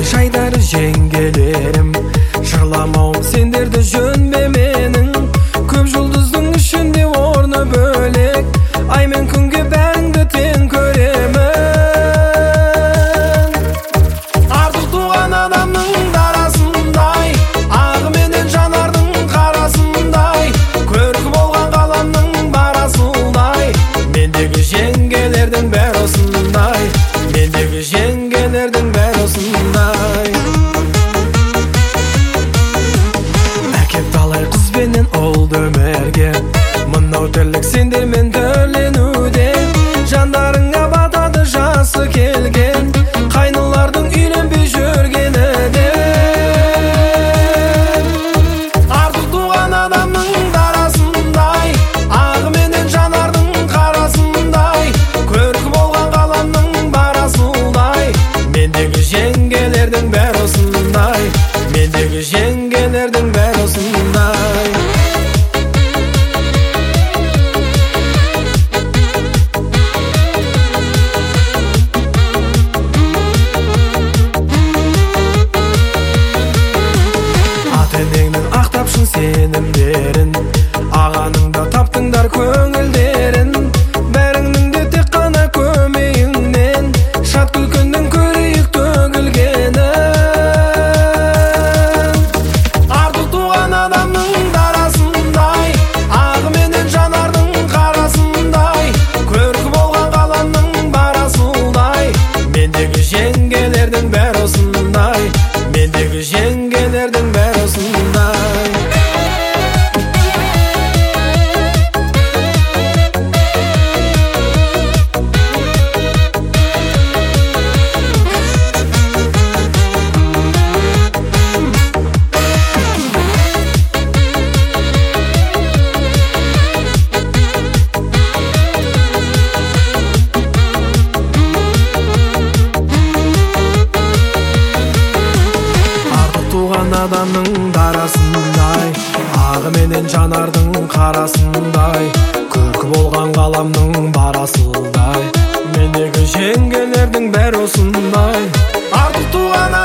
жайдары жеңгелерім, жырламауым сендерді жөнбе менің. Көп жұлдыздың ішінде орны бөлек, ай мен күнге бәріңді тең көремін. Артық туған адамның дарасындай, ағы менен жанардың қарасындай, көркі болған ғаламның барасындай, мендегі жеңгелердің бәрі осындай, мендегі жеңгелердің бәрі осындай. Әкеп талай қызбенен олды өмірге, мынау тірлік сендермен төрленуде. Жандарыңа батады жасы келген, қайнылардың үйленбей жүргені де. Артық туған адамның дарасындай, ағы менен жанардың қарасындай, көркі болған ғаламның барасындай, мендегі жеңгелердің бәрі осындай, мендегі жеңгелердің бәрі осындай. Ата-енеңнің ақтапшын сенімдерін, ағаның да таптыңдар көңілдерін. Бәріңнің де тек қана көмейіңнен, шат күлкіңнің көрейік төгілгенін. Артық туған адамның дарасындай, ағы менен жанардың қарасындай, көркі болған ғаламның барасындай, мендегі жеңгелердің бәрі осындай, мендегі жеңгелердің бәрі осындай. Туған адамның дарасындай, ағы менен жанардың қарасындай, көркі болған ғаламның барасындай, мендегі жеңгелердің бәрі осындай. Артық туған